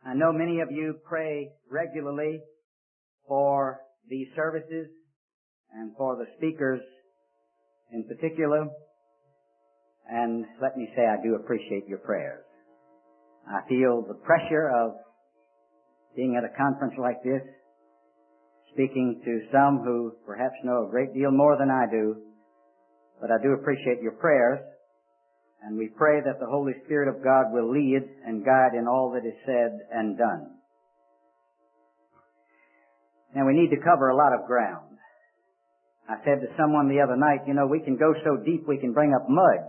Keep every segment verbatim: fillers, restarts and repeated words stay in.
I know many of you pray regularly for these services and for the speakers in particular. And let me say I do appreciate your prayers. I feel the pressure of being at a conference like this, speaking to some who perhaps know a great deal more than I do, but I do appreciate your prayers, and we pray that the Holy Spirit of God will lead and guide in all that is said and done. Now, we need to cover a lot of ground. I said to someone the other night, you know, we can go so deep we can bring up mud.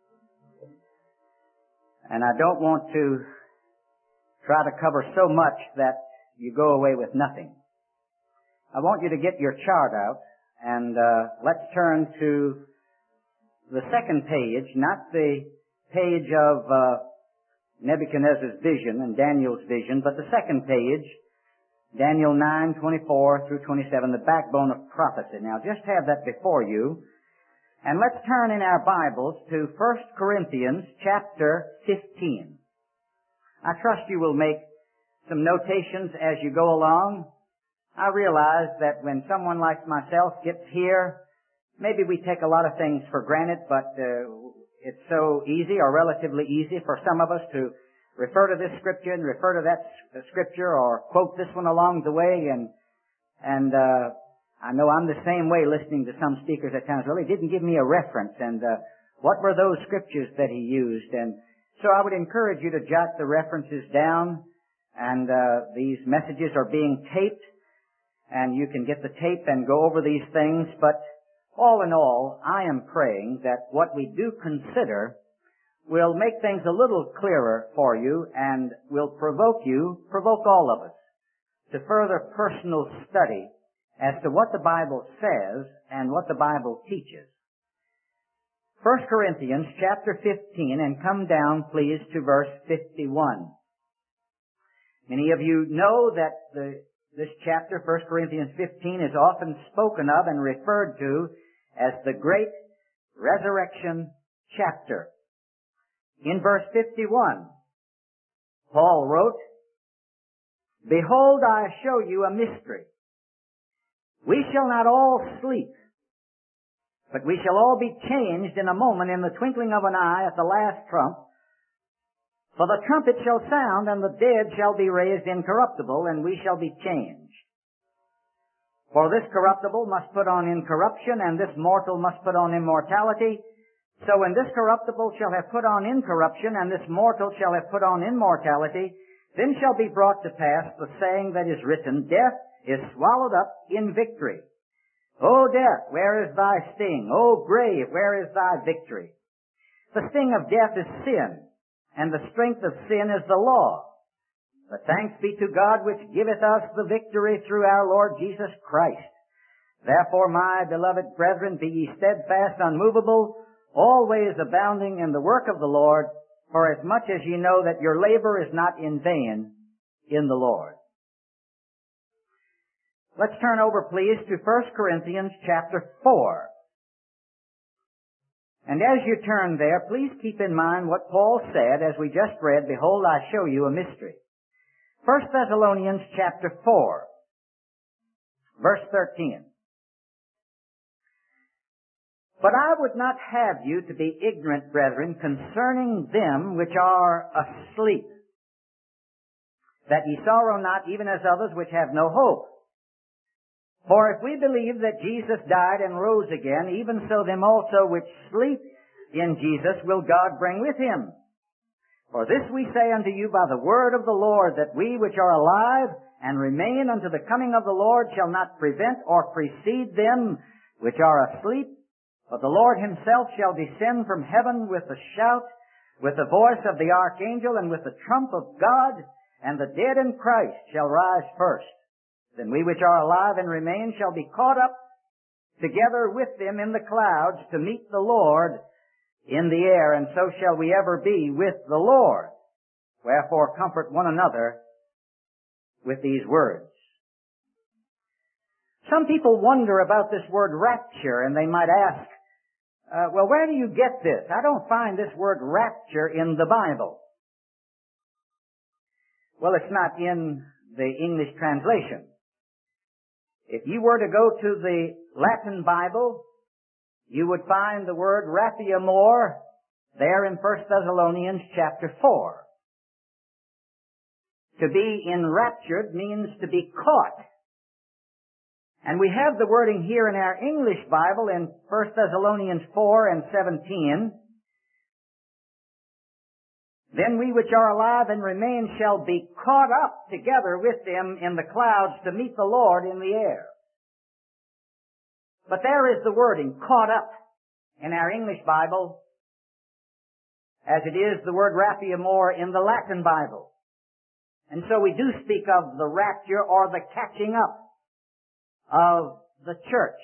And I don't want to try to cover so much that you go away with nothing. I want you to get your chart out, and uh, let's turn to the second page, not the page of uh, Nebuchadnezzar's vision and Daniel's vision, but the second page, Daniel nine, twenty-four through twenty-seven, the backbone of prophecy. Now, just have that before you. And let's turn in our Bibles to First Corinthians chapter fifteen. I trust you will make some notations as you go along. I realize that when someone like myself gets here, maybe we take a lot of things for granted, but uh, it's so easy or relatively easy for some of us to refer to this scripture and refer to that scripture or quote this one along the way. And and uh, I know I'm the same way listening to some speakers at times. Well, he didn't give me a reference. And uh, what were those scriptures that he used? And so I would encourage you to jot the references down. And uh, these messages are being taped. And you can get the tape and go over these things. But all in all, I am praying that what we do consider will make things a little clearer for you and will provoke you, provoke all of us, to further personal study as to what the Bible says and what the Bible teaches. First Corinthians chapter fifteen, and come down, please, to verse fifty-one. Many of you know that the, this chapter, First Corinthians fifteen, is often spoken of and referred to as the great resurrection chapter. In verse fifty-one, Paul wrote, "Behold, I show you a mystery. We shall not all sleep, but we shall all be changed in a moment, in the twinkling of an eye, at the last trump. For the trumpet shall sound, and the dead shall be raised incorruptible, and we shall be changed. For this corruptible must put on incorruption, and this mortal must put on immortality. So when this corruptible shall have put on incorruption, and this mortal shall have put on immortality, then shall be brought to pass the saying that is written, Death is swallowed up in victory. O death, where is thy sting? O grave, where is thy victory? The sting of death is sin, and the strength of sin is the law. But thanks be to God which giveth us the victory through our Lord Jesus Christ. Therefore, my beloved brethren, be ye steadfast, unmovable, always abounding in the work of the Lord, for as much as ye know that your labor is not in vain in the Lord." Let's turn over, please, to First Corinthians chapter four. And as you turn there, please keep in mind what Paul said as we just read, "Behold, I show you a mystery." First Thessalonians chapter four, verse thirteen. "But I would not have you to be ignorant, brethren, concerning them which are asleep, that ye sorrow not, even as others which have no hope. For if we believe that Jesus died and rose again, even so them also which sleep in Jesus will God bring with him. For this we say unto you by the word of the Lord, that we which are alive and remain unto the coming of the Lord shall not prevent or precede them which are asleep. But the Lord himself shall descend from heaven with a shout, with the voice of the archangel, and with the trump of God, and the dead in Christ shall rise first. Then we which are alive and remain shall be caught up together with them in the clouds to meet the Lord in the air, and so shall we ever be with the Lord. Wherefore comfort one another with these words." Some people wonder about this word rapture, and they might ask, uh, well, where do you get this? I don't find this word rapture in the Bible. Well, it's not in the English translation. If you were to go to the Latin Bible, you would find the word raphiamor there in First Thessalonians chapter four. To be enraptured means to be caught. And we have the wording here in our English Bible in First Thessalonians four and seventeen. Then we which are alive and remain shall be caught up together with them in the clouds to meet the Lord in the air. But there is the wording, caught up, in our English Bible, as it is the word raphiamor in the Latin Bible. And so we do speak of the rapture or the catching up of the church.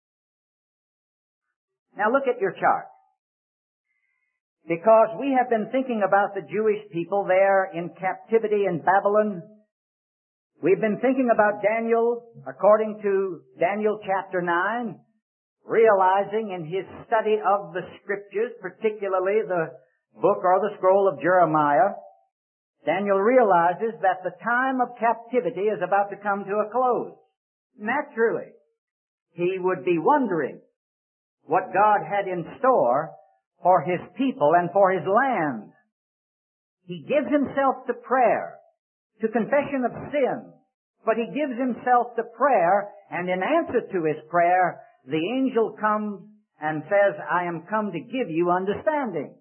Now look at your chart. Because we have been thinking about the Jewish people there in captivity in Babylon. We've been thinking about Daniel according to Daniel chapter nine, realizing in his study of the Scriptures, particularly the book or the scroll of Jeremiah, Daniel realizes that the time of captivity is about to come to a close. Naturally, he would be wondering what God had in store for His people and for His land. He gives himself to prayer, to confession of sin, but he gives himself to prayer, and in answer to his prayer, the angel comes and says, I am come to give you understanding.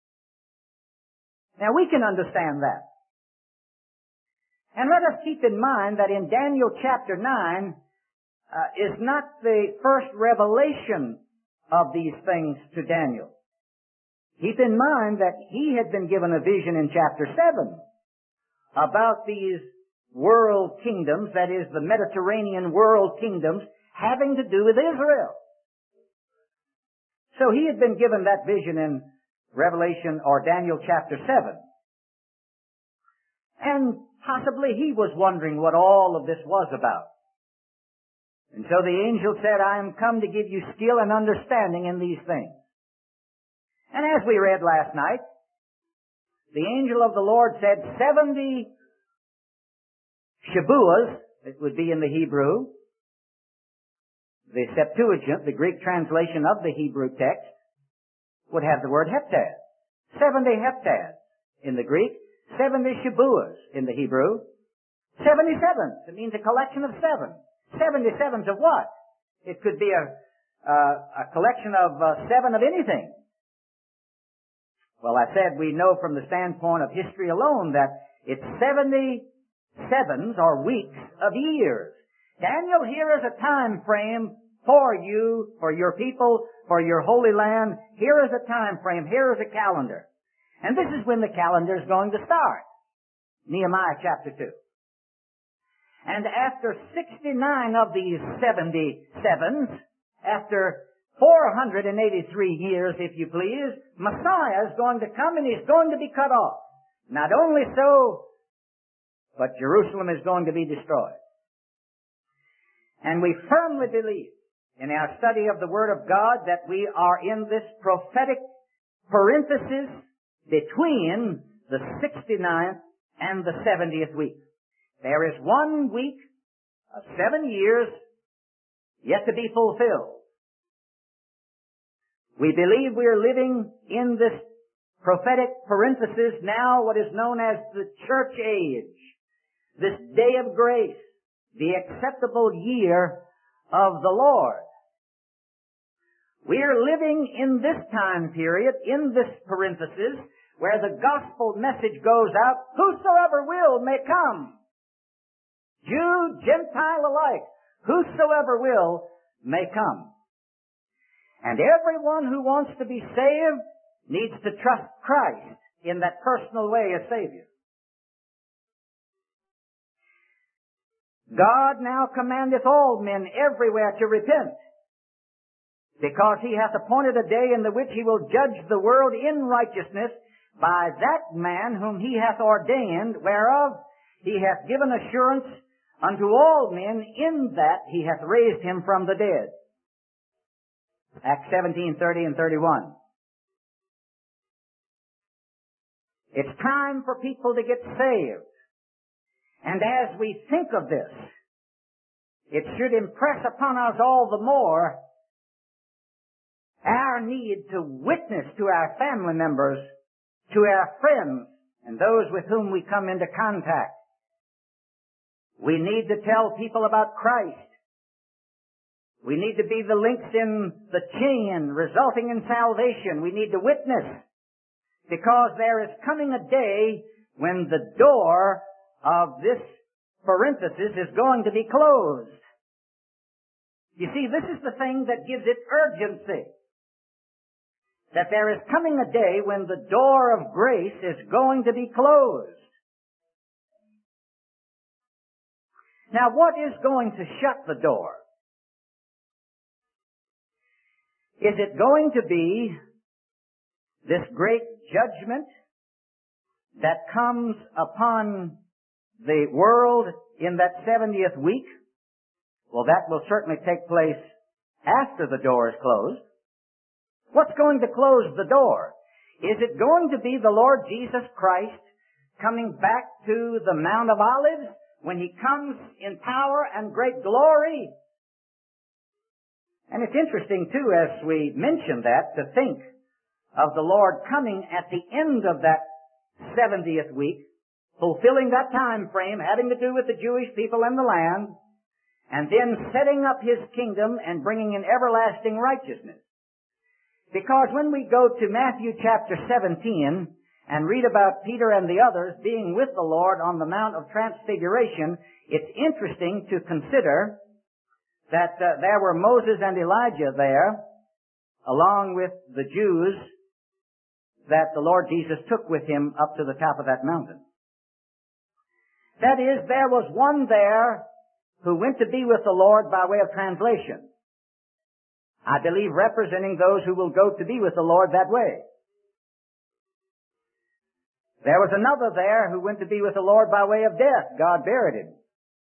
Now we can understand that. And let us keep in mind that in Daniel chapter nine uh, is not the first revelation of these things to Daniel. Keep in mind that he had been given a vision in chapter seven about these world kingdoms, that is, the Mediterranean world kingdoms, having to do with Israel. So he had been given that vision in Revelation or Daniel chapter seven. And possibly he was wondering what all of this was about. And so the angel said, I am come to give you skill and understanding in these things. And as we read last night, the angel of the Lord said seventy Shabuas, it would be in the Hebrew, the Septuagint, the Greek translation of the Hebrew text, would have the word heptad. seventy heptads in the Greek, seventy Shabuas in the Hebrew, seventy-sevens. It means a collection of seven. seventy-sevens of what? It could be a, uh, a collection of uh, seven of anything. Well, I said we know from the standpoint of history alone that it's seventy sevens or weeks of years. Daniel, here is a time frame for you, for your people, for your holy land. Here is a time frame. Here is a calendar. And this is when the calendar is going to start. Nehemiah chapter two. And after sixty-nine of these seventy-sevens, after four hundred eighty-three years, if you please, Messiah is going to come and he's going to be cut off. Not only so, but Jerusalem is going to be destroyed. And we firmly believe in our study of the Word of God that we are in this prophetic parenthesis between the sixty-ninth and the seventieth week. There is one week of seven years yet to be fulfilled. We believe we are living in this prophetic parenthesis now, what is known as the church age, this day of grace, the acceptable year of the Lord. We are living in this time period, in this parenthesis, where the gospel message goes out, whosoever will may come. Jew, Gentile alike, whosoever will may come. And everyone who wants to be saved needs to trust Christ in that personal way as Savior. God now commandeth all men everywhere to repent, because He hath appointed a day in the which He will judge the world in righteousness by that man whom He hath ordained, whereof He hath given assurance unto all men, in that He hath raised Him from the dead. Acts seventeen, thirty and thirty-one. It's time for people to get saved. And as we think of this, it should impress upon us all the more our need to witness to our family members, to our friends, and those with whom we come into contact. We need to tell people about Christ. We need to be the links in the chain resulting in salvation. We need to witness, because there is coming a day when the door of this parenthesis is going to be closed. You see, this is the thing that gives it urgency. That there is coming a day when the door of grace is going to be closed. Now, what is going to shut the door? Is it going to be this great judgment that comes upon the world in that seventieth week? Well, that will certainly take place after the door is closed. What's going to close the door? Is it going to be the Lord Jesus Christ coming back to the Mount of Olives when He comes in power and great glory? And it's interesting, too, as we mention that, to think of the Lord coming at the end of that seventieth week, fulfilling that time frame having to do with the Jewish people and the land, and then setting up His kingdom and bringing in everlasting righteousness. Because when we go to Matthew chapter seventeen and read about Peter and the others being with the Lord on the Mount of Transfiguration, it's interesting to consider that uh, there were Moses and Elijah there, along with the Jews that the Lord Jesus took with Him up to the top of that mountain. That is, there was one there who went to be with the Lord by way of translation. I believe representing those who will go to be with the Lord that way. There was another there who went to be with the Lord by way of death. God buried him.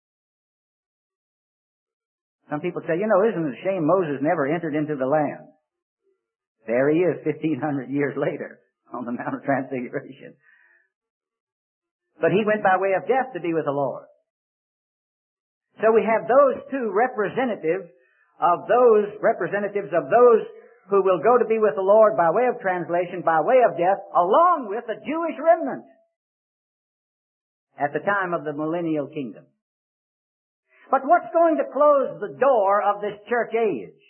Some people say, you know, isn't it a shame Moses never entered into the land? There he is fifteen hundred years later on the Mount of Transfiguration. But he went by way of death to be with the Lord. So we have those two representatives of those representatives of those who will go to be with the Lord by way of translation, by way of death, along with the Jewish remnant at the time of the millennial kingdom. But what's going to close the door of this church age?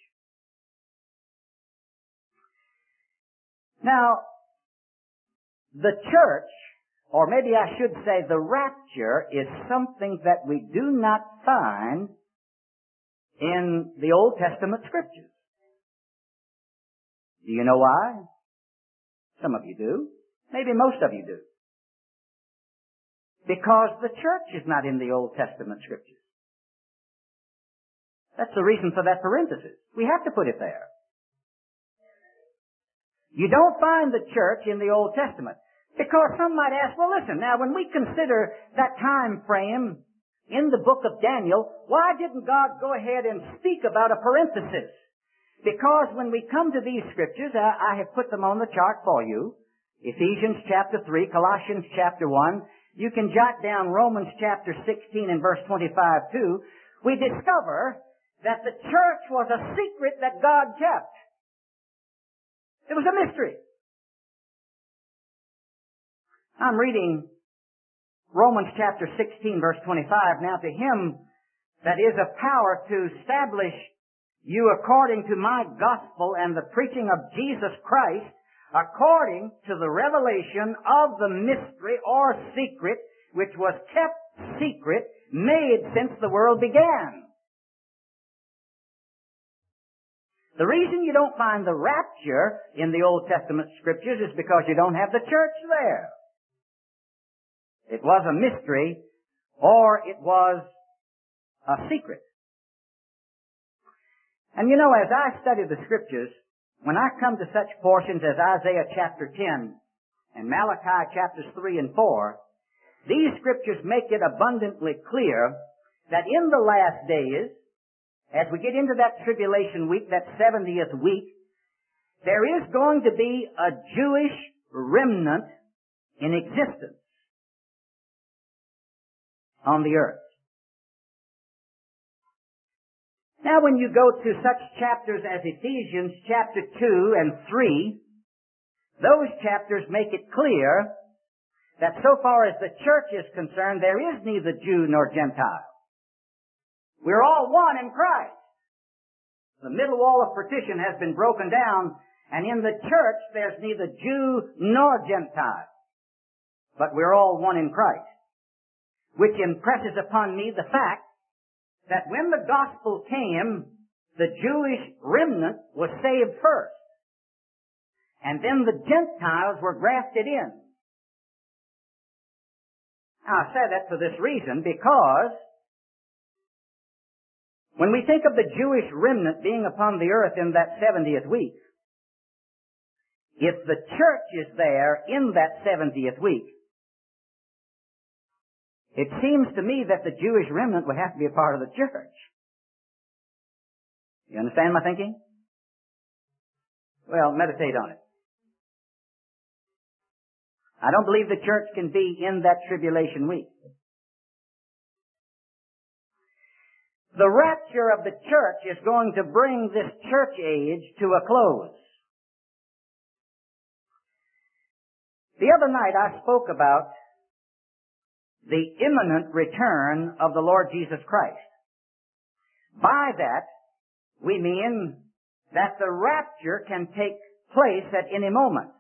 Now, the church, or maybe I should say the rapture, is something that we do not find in the Old Testament Scriptures. Do you know why? Some of you do. Maybe most of you do. Because the church is not in the Old Testament Scriptures. That's the reason for that parenthesis. We have to put it there. You don't find the church in the Old Testament. Because some might ask, well, listen, now when we consider that time frame in the book of Daniel, why didn't God go ahead and speak about a parenthesis? Because when we come to these scriptures, I, I have put them on the chart for you. Ephesians chapter three, Colossians chapter one. You can jot down Romans chapter sixteen and verse twenty-five too. We discover that the church was a secret that God kept. It was a mystery. I'm reading Romans chapter sixteen, verse twenty-five. Now to Him that is of power to establish you according to my gospel and the preaching of Jesus Christ, according to the revelation of the mystery or secret, which was kept secret, made since the world began. The reason you don't find the rapture in the Old Testament Scriptures is because you don't have the church there. It was a mystery, or it was a secret. And you know, as I study the Scriptures, when I come to such portions as Isaiah chapter ten and Malachi chapters three and four, these Scriptures make it abundantly clear that in the last days, as we get into that tribulation week, that seventieth week, there is going to be a Jewish remnant in existence. on the earth. Now when you go to such chapters as Ephesians chapter two and three, those chapters make it clear that so far as the church is concerned, there is neither Jew nor Gentile. We're all one in Christ. The middle wall of partition has been broken down, and in the church there's neither Jew nor Gentile. But we're all one in Christ, which impresses upon me the fact that when the gospel came, the Jewish remnant was saved first, and then the Gentiles were grafted in. Now, I say that for this reason, because when we think of the Jewish remnant being upon the earth in that seventieth week, if the church is there in that seventieth week, it seems to me that the Jewish remnant would have to be a part of the church. You understand my thinking? Well, meditate on it. I don't believe the church can be in that tribulation week. The rapture of the church is going to bring this church age to a close. The other night I spoke about the imminent return of the Lord Jesus Christ. By that, we mean that the rapture can take place at any moment.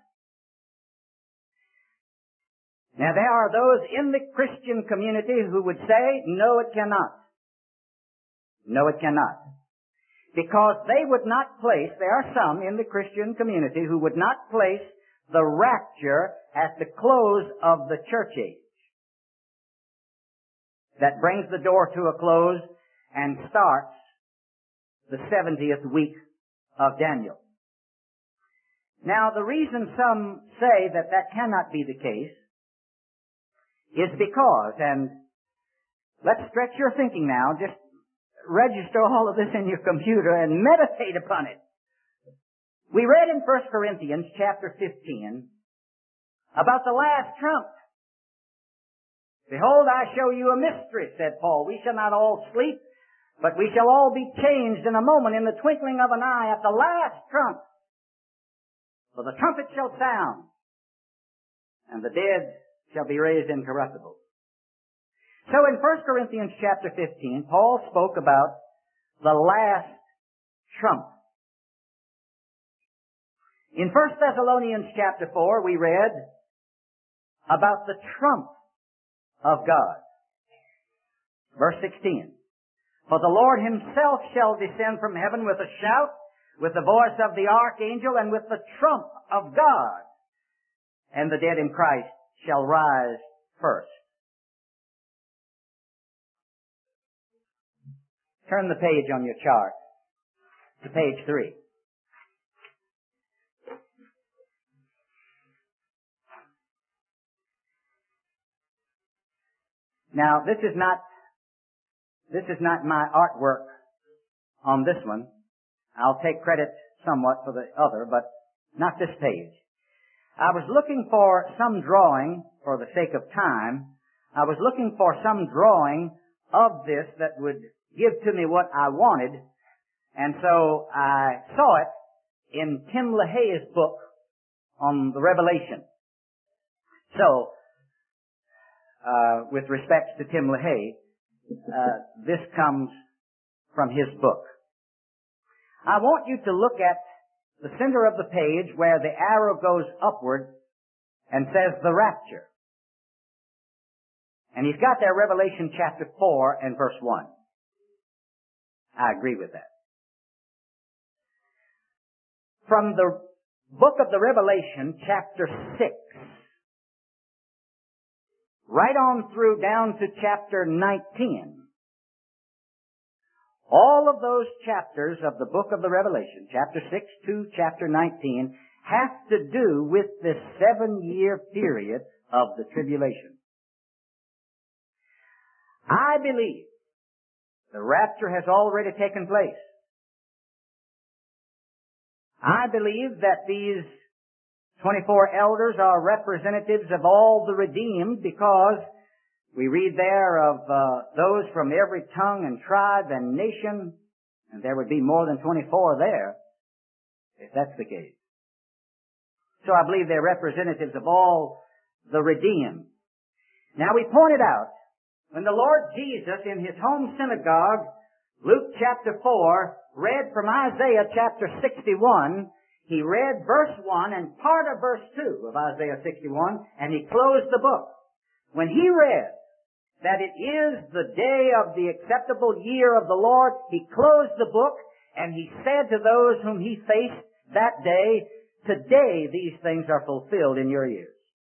Now, there are those in the Christian community who would say, no, it cannot. No, it cannot. Because they would not place, there are some in the Christian community who would not place the rapture at the close of the church age. That brings the door to a close and starts the seventieth week of Daniel. Now, the reason some say that that cannot be the case is because, and let's stretch your thinking now, just register all of this in your computer and meditate upon it. We read in First Corinthians chapter fifteen about the last trump. Behold, I show you a mystery, said Paul. We shall not all sleep, but we shall all be changed in a moment, in the twinkling of an eye, at the last trump. For the trumpet shall sound, and the dead shall be raised incorruptible. So in First Corinthians chapter fifteen, Paul spoke about the last trump. In First Thessalonians chapter four, we read about the trump of God. Verse sixteen. For the Lord himself shall descend from heaven with a shout, with the voice of the archangel, and with the trump of God. And the dead in Christ shall rise first. Turn the page on your chart to page three. Now, this is not, this is not my artwork on this one. I'll take credit somewhat for the other, but not this page. I was looking for some drawing, for the sake of time, I was looking for some drawing of this that would give to me what I wanted, and so I saw it in Tim LaHaye's book on the Revelation. So, Uh, with respect to Tim LaHaye, uh, this comes from his book. I want you to look at the center of the page where the arrow goes upward and says the rapture. And he's got there Revelation chapter four and verse one. I agree with that. From the book of the Revelation, chapter six, right on through down to chapter nineteen. All of those chapters of the book of the Revelation, chapter six to chapter nineteen, have to do with this seven-year period of the tribulation. I believe the rapture has already taken place. I believe that these twenty-four elders are representatives of all the redeemed, because We read there of uh, those from every tongue and tribe and nation, and there would be more than twenty-four there, if that's the case. So I believe they're representatives of all the redeemed. Now we pointed out, when the Lord Jesus in His home synagogue, Luke chapter four, read from Isaiah chapter sixty-one, He read verse one and part of verse two of Isaiah sixty-one, and He closed the book. When He read that it is the day of the acceptable year of the Lord, He closed the book, and He said to those whom He faced that day, today these things are fulfilled in your ears.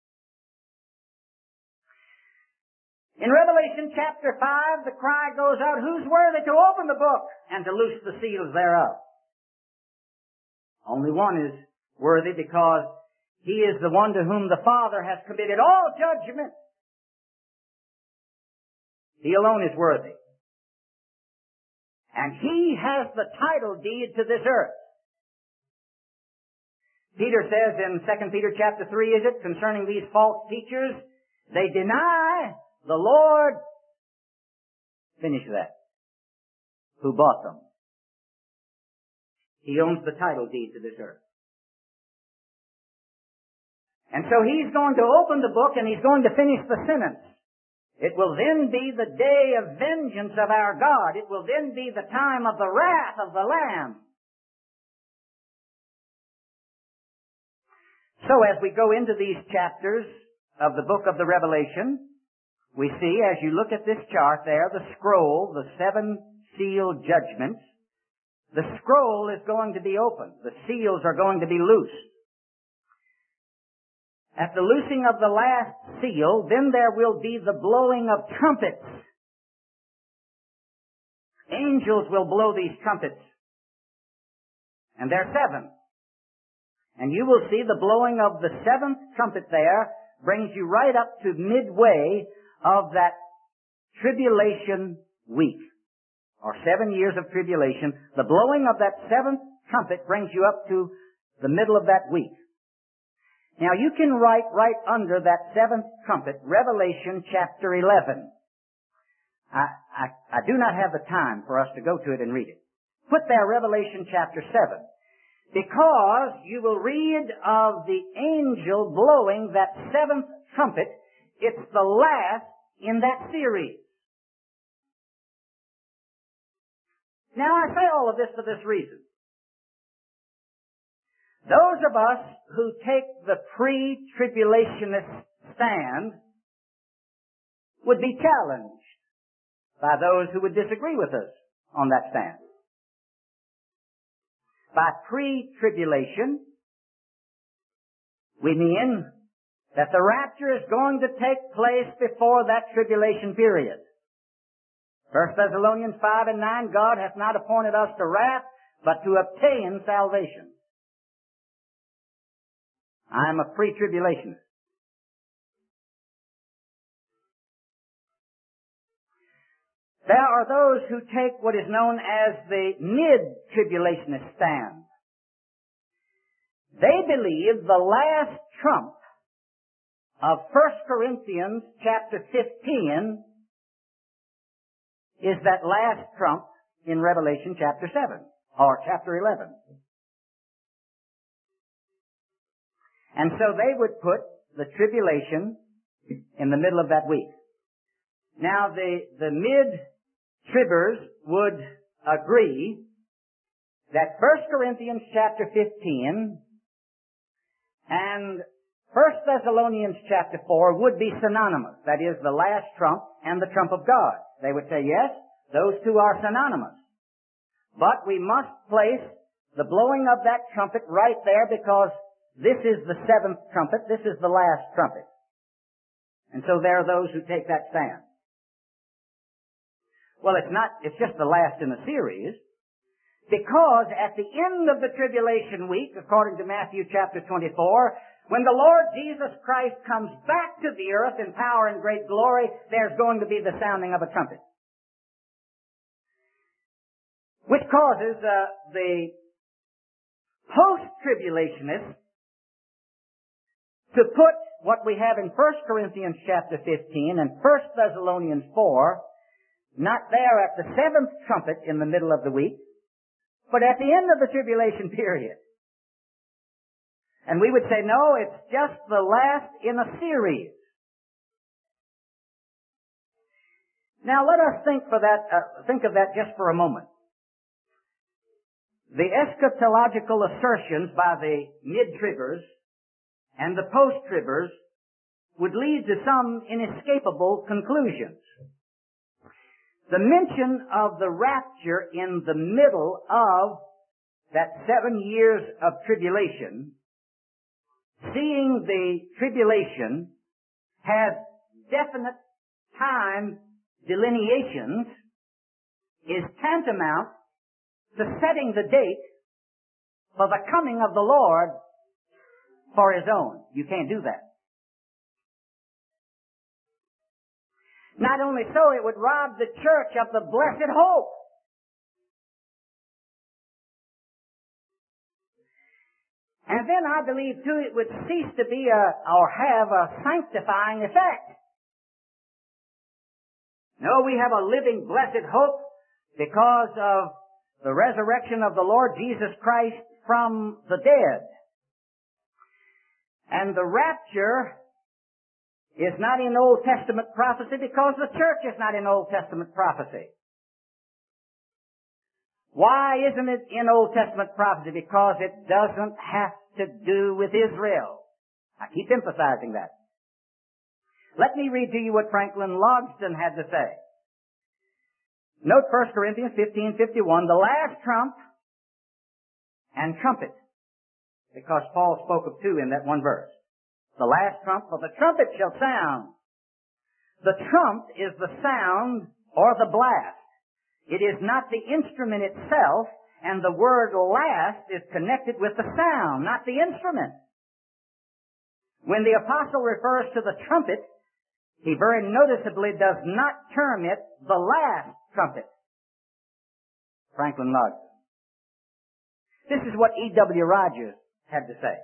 In Revelation chapter five, the cry goes out, who's worthy to open the book and to loose the seals thereof? Only one is worthy, because He is the one to whom the Father has committed all judgment. He alone is worthy. And He has the title deed to this earth. Peter says in Second Peter chapter three, is it, concerning these false teachers, they deny the Lord, finish that, who bought them. He owns the title deed to this earth. And so He's going to open the book and He's going to finish the sentence. It will then be the day of vengeance of our God. It will then be the time of the wrath of the Lamb. So as we go into these chapters of the book of the Revelation, we see, as you look at this chart there, the scroll, the seven seal judgments, the scroll is going to be opened. The seals are going to be loosed. At the loosing of the last seal, then there will be the blowing of trumpets. Angels will blow these trumpets. And there are seven. And you will see the blowing of the seventh trumpet there brings you right up to midway of that tribulation week, or seven years of tribulation. The blowing of that seventh trumpet brings you up to the middle of that week. Now you can write right under that seventh trumpet, Revelation chapter eleven. I, I, I do not have the time for us to go to it and read it. Put there Revelation chapter seven, because you will read of the angel blowing that seventh trumpet. It's the last in that series. Now I say all of this for this reason. Those of us who take the pre-tribulationist stand would be challenged by those who would disagree with us on that stand. By pre-tribulation, we mean that the rapture is going to take place before that tribulation period. First Thessalonians five and nine, God hath not appointed us to wrath, but to obtain salvation. I am a pre-tribulationist. There are those who take what is known as the mid-tribulationist stand. They believe the last trump of First Corinthians chapter fifteen is that last trump in Revelation chapter seven, or chapter eleven. And so they would put the tribulation in the middle of that week. Now the, the mid-tribbers would agree that First Corinthians chapter fifteen and First Thessalonians chapter four would be synonymous. That is, the last trump and the trump of God. They would say, yes, those two are synonymous. But we must place the blowing of that trumpet right there, because this is the seventh trumpet, this is the last trumpet. And so there are those who take that stand. Well, it's not, it's just the last in the series, because at the end of the tribulation week, according to Matthew chapter twenty-four, when the Lord Jesus Christ comes back to the earth in power and great glory, there's going to be the sounding of a trumpet. Which causes uh, the post-tribulationists to put what we have in First Corinthians chapter fifteen and First Thessalonians four, not there at the seventh trumpet in the middle of the week, but at the end of the tribulation period. And we would say, no, it's just the last in a series. Now let us think for that, uh, think of that just for a moment. The eschatological assertions by the mid-tribbers and the post-tribbers would lead to some inescapable conclusions. The mention of the rapture in the middle of that seven years of tribulation, seeing the tribulation has definite time delineations, is tantamount to setting the date for the coming of the Lord for His own. You can't do that. Not only so, it would rob the church of the blessed hope. And then I believe too it would cease to be a, or have a sanctifying effect. No, we have a living blessed hope because of the resurrection of the Lord Jesus Christ from the dead. And the rapture is not in Old Testament prophecy because the church is not in Old Testament prophecy. Why isn't it in Old Testament prophecy? Because it doesn't have to do with Israel. I keep emphasizing that. Let me read to you what Franklin Logsdon had to say. Note First Corinthians fifteen fifty-one, the last trump and trumpet, because Paul spoke of two in that one verse. The last trump, for the trumpet shall sound. The trump is the sound or the blast. It is not the instrument itself, and the word last is connected with the sound, not the instrument. When the apostle refers to the trumpet, he very noticeably does not term it the last trumpet. Franklin Logsdon. This is what E W Rogers had to say.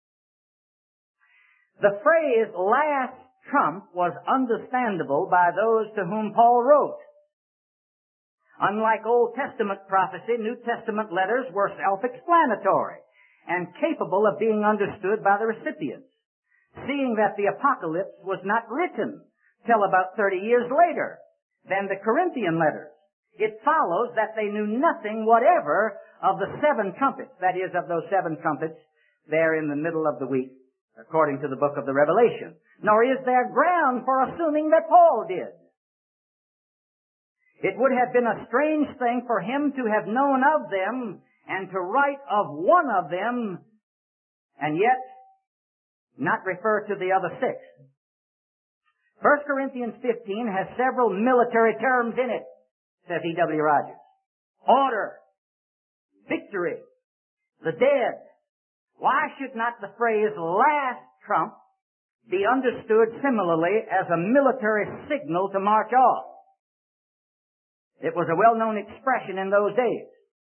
The phrase last trump was understandable by those to whom Paul wrote. Unlike Old Testament prophecy, New Testament letters were self-explanatory and capable of being understood by the recipients. Seeing that the apocalypse was not written till about thirty years later than the Corinthian letters, it follows that they knew nothing whatever of the seven trumpets, that is, of those seven trumpets there in the middle of the week, according to the book of the Revelation. Nor is there ground for assuming that Paul did. It would have been a strange thing for him to have known of them and to write of one of them and yet not refer to the other six. First Corinthians fifteen has several military terms in it, says E W Rogers. Order, victory, the dead. Why should not the phrase last trump be understood similarly as a military signal to march off? It was a well-known expression in those days.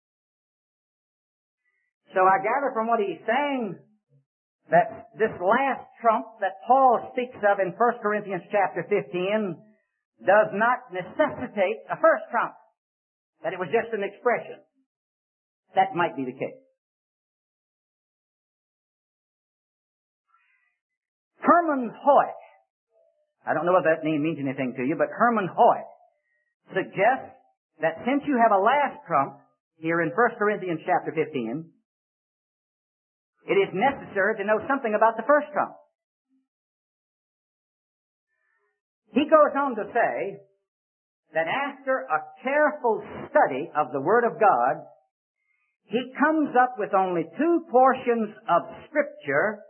So I gather from what he's saying that this last trump that Paul speaks of in First Corinthians chapter fifteen does not necessitate a first trump. That it was just an expression. That might be the case. Herman Hoyt, I don't know if that name means anything to you, but Herman Hoyt suggests that since you have a last trump here in First Corinthians chapter fifteen, it is necessary to know something about the first trump. He goes on to say that after a careful study of the Word of God, he comes up with only two portions of Scripture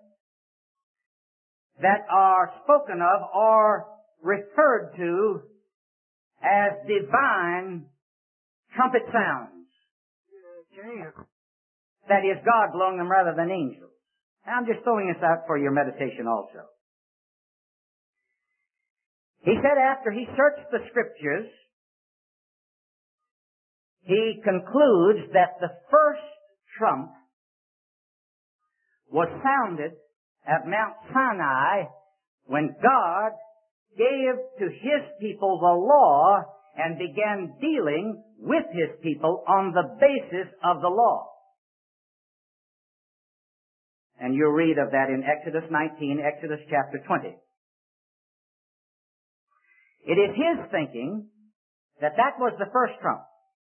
that are spoken of or referred to as divine trumpet sounds. That is, God blowing them rather than angels. I'm just throwing this out for your meditation also. He said after he searched the Scriptures, he concludes that the first trump was sounded at Mount Sinai when God gave to His people the law and began dealing with His people on the basis of the law. And you'll read of that in Exodus nineteen, Exodus chapter twenty. It is His thinking that that was the first trump,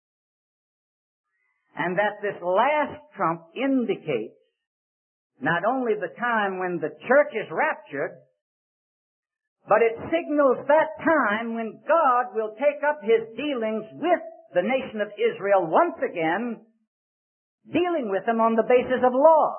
and that this last trump indicates not only the time when the church is raptured, but it signals that time when God will take up His dealings with the nation of Israel once again, dealing with them on the basis of law.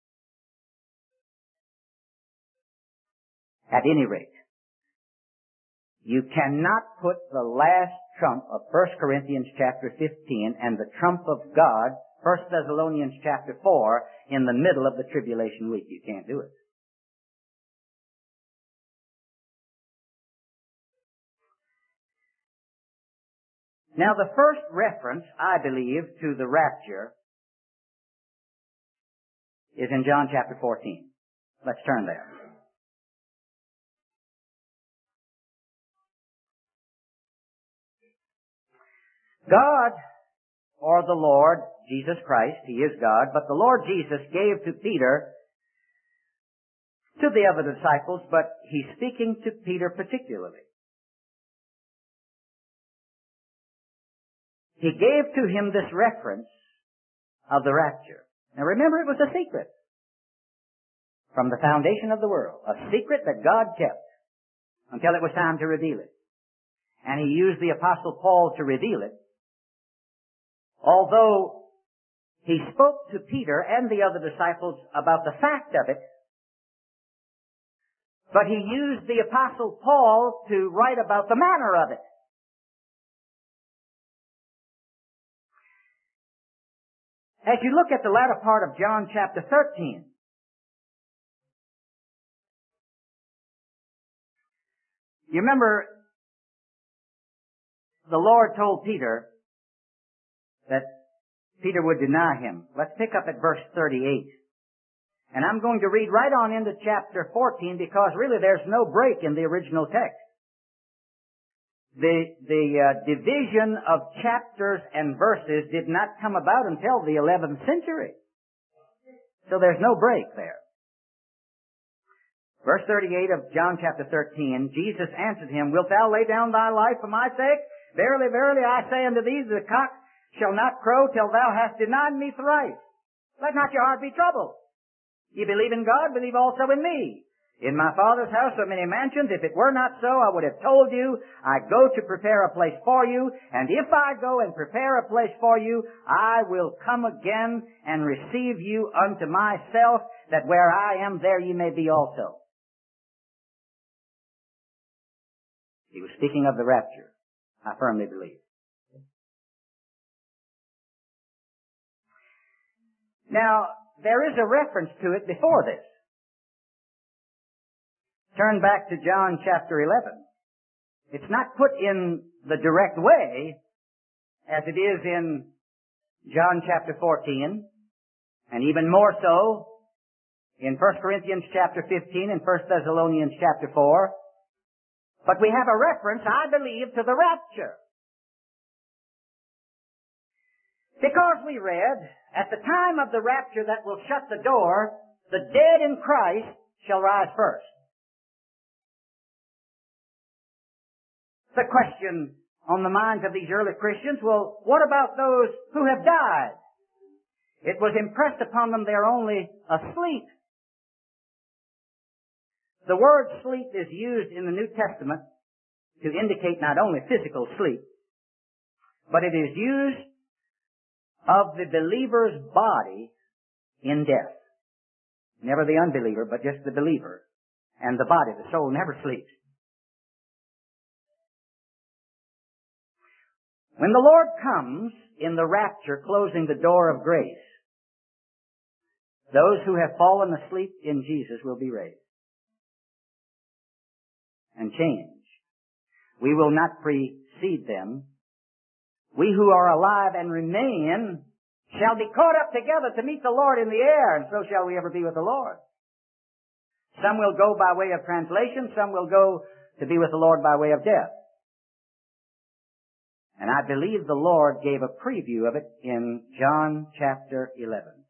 At any rate, you cannot put the last trump of First Corinthians chapter fifteen and the trump of God, First Thessalonians chapter four, in the middle of the tribulation week. You can't do it. Now, the first reference, I believe, to the rapture is in John chapter fourteen. Let's turn there. God, or the Lord Jesus Christ, He is God, but the Lord Jesus gave to Peter, to the other disciples, but He's speaking to Peter particularly. He gave to him this reference of the rapture. Now remember, it was a secret from the foundation of the world, a secret that God kept until it was time to reveal it. And He used the Apostle Paul to reveal it, although he spoke to Peter and the other disciples about the fact of it, but he used the Apostle Paul to write about the manner of it. As you look at the latter part of John chapter thirteen, you remember the Lord told Peter that Peter would deny Him. Let's pick up at verse thirty-eight. And I'm going to read right on into chapter fourteen because really there's no break in the original text. The, the uh, division of chapters and verses did not come about until the eleventh century. So there's no break there. Verse thirty-eight of John chapter thirteen, Jesus answered him, Wilt thou lay down thy life for my sake? Verily, verily, I say unto thee, the cock shall not crow till thou hast denied me thrice. Let not your heart be troubled. Ye believe in God, believe also in me. In my Father's house are many mansions. If it were not so, I would have told you, I go to prepare a place for you. And if I go and prepare a place for you, I will come again and receive you unto myself, that where I am, there ye may be also. He was speaking of the rapture, I firmly believe. Now, there is a reference to it before this. Turn back to John chapter eleven. It's not put in the direct way as it is in John chapter fourteen, and even more so in First Corinthians chapter fifteen and First Thessalonians chapter four. But we have a reference, I believe, to the rapture. Because we read, at the time of the rapture that will shut the door, the dead in Christ shall rise first. The question on the minds of these early Christians, well, what about those who have died? It was impressed upon them they're only asleep. The word sleep is used in the New Testament to indicate not only physical sleep, but it is used of the believer's body in death. Never the unbeliever, but just the believer. And the body, the soul, never sleeps. When the Lord comes in the rapture, closing the door of grace, those who have fallen asleep in Jesus will be raised and changed. We will not precede them. We who are alive and remain shall be caught up together to meet the Lord in the air, and so shall we ever be with the Lord. Some will go by way of translation. Some will go to be with the Lord by way of death. And I believe the Lord gave a preview of it in John chapter eleven.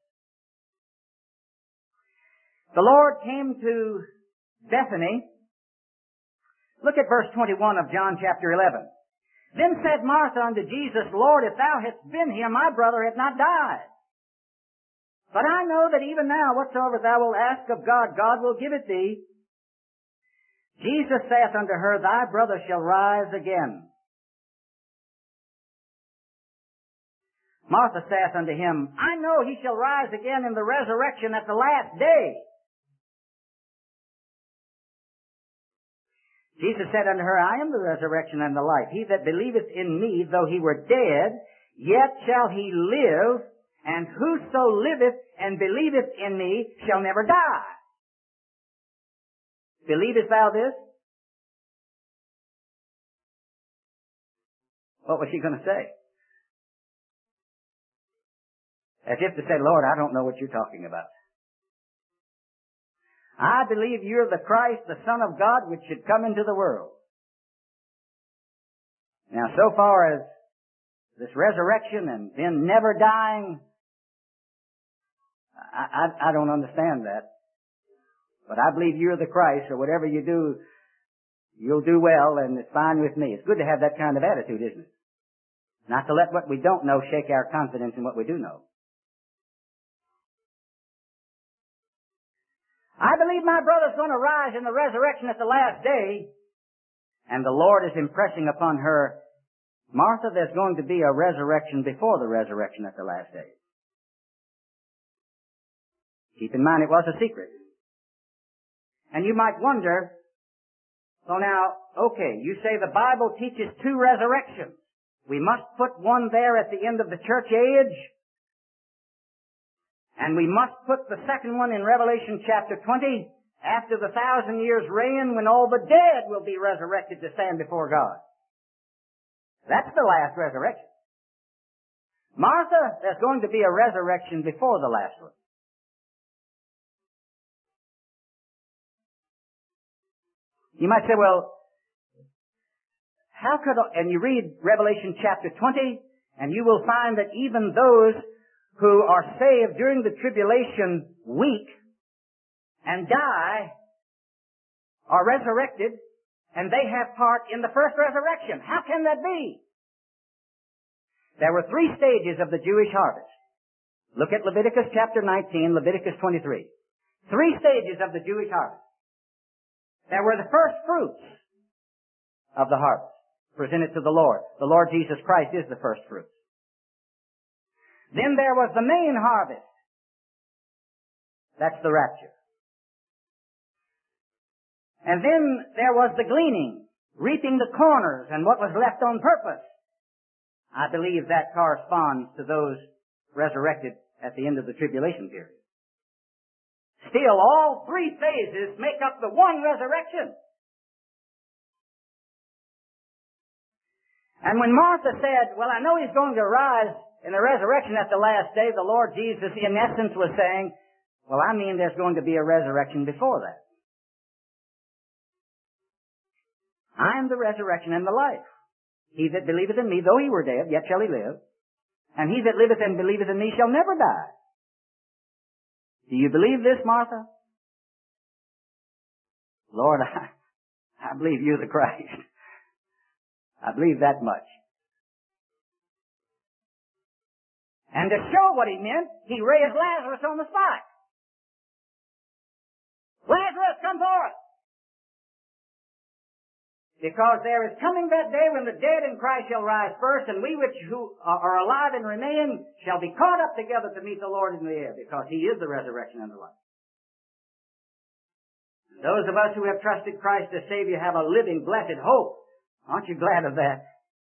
The Lord came to Bethany. Look at verse twenty-one of John chapter eleven. Then said Martha unto Jesus, Lord, if thou hadst been here, my brother had not died. But I know that even now, whatsoever thou wilt ask of God, God will give it thee. Jesus saith unto her, Thy brother shall rise again. Martha saith unto him, I know he shall rise again in the resurrection at the last day. Jesus said unto her, I am the resurrection and the life. He that believeth in me, though he were dead, yet shall he live, and whoso liveth and believeth in me shall never die. Believest thou this? What was she going to say? As if to say, Lord, I don't know what you're talking about. I believe you're the Christ, the Son of God, which should come into the world. Now, so far as this resurrection and then never dying, I, I, I don't understand that. But I believe you're the Christ, so whatever you do, you'll do well, and it's fine with me. It's good to have that kind of attitude, isn't it? Not to let what we don't know shake our confidence in what we do know. I believe my brother's going to rise in the resurrection at the last day. And the Lord is impressing upon her, Martha, there's going to be a resurrection before the resurrection at the last day. Keep in mind it was a secret. And you might wonder, so now, okay, you say the Bible teaches two resurrections. We must put one there at the end of the church age. And we must put the second one in Revelation chapter twenty, after the thousand years reign, when all the dead will be resurrected to stand before God. That's the last resurrection. Martha, there's going to be a resurrection before the last one. You might say, well, how could, and you read Revelation chapter twenty, and you will find that even those who are saved during the tribulation week and die are resurrected, and they have part in the first resurrection. How can that be? There were three stages of the Jewish harvest. Look at Leviticus chapter nineteen, Leviticus twenty-three. Three stages of the Jewish harvest. There were the first fruits of the harvest presented to the Lord. The Lord Jesus Christ is the first fruits. Then there was the main harvest. That's the rapture. And then there was the gleaning, reaping the corners and what was left on purpose. I believe that corresponds to those resurrected at the end of the tribulation period. Still, all three phases make up the one resurrection. And when Martha said, well, I know he's going to rise in the resurrection at the last day, the Lord Jesus, in essence, was saying, well, I mean there's going to be a resurrection before that. I am the resurrection and the life. He that believeth in me, though he were dead, yet shall he live. And he that liveth and believeth in me shall never die. Do you believe this, Martha? Lord, I, I believe you're the Christ. I believe that much. And to show what he meant, he raised Lazarus on the spot. Lazarus, come forth! Because there is coming that day when the dead in Christ shall rise first, and we which who are alive and remain shall be caught up together to meet the Lord in the air, because he is the resurrection and the life. And those of us who have trusted Christ as Savior have a living, blessed hope. Aren't you glad of that?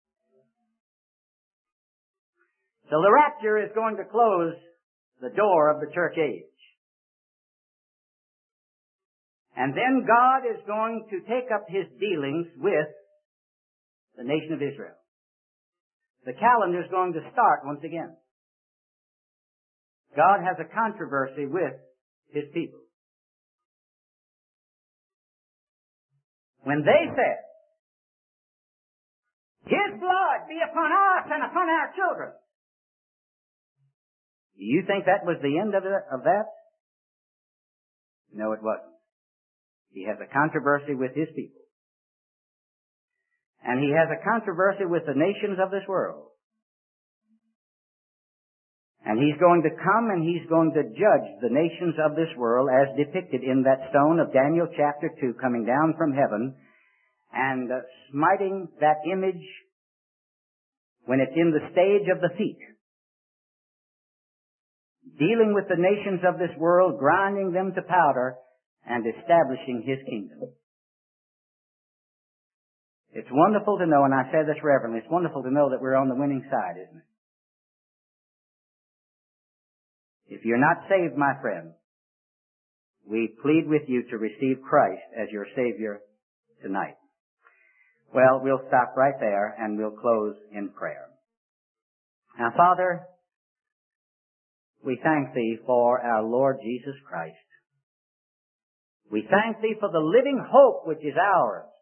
So the rapture is going to close the door of the church age. And then God is going to take up his dealings with the nation of Israel. The calendar is going to start once again. God has a controversy with his people. when they said, His blood be upon us and upon our children. Do you think that was the end of, it, of that? No, it wasn't. He has a controversy with His people. And He has a controversy with the nations of this world. And He's going to come and He's going to judge the nations of this world as depicted in that stone of Daniel chapter two coming down from heaven and uh, smiting that image when it's in the stage of the feet. Dealing with the nations of this world, grinding them to powder and establishing His kingdom. It's wonderful to know, and I say this reverently, it's wonderful to know that we're on the winning side, isn't it? If you're not saved, my friend, we plead with you to receive Christ as your Savior tonight. Well, we'll stop right there and we'll close in prayer. Now, Father, we thank Thee for our Lord Jesus Christ. We thank Thee for the living hope which is ours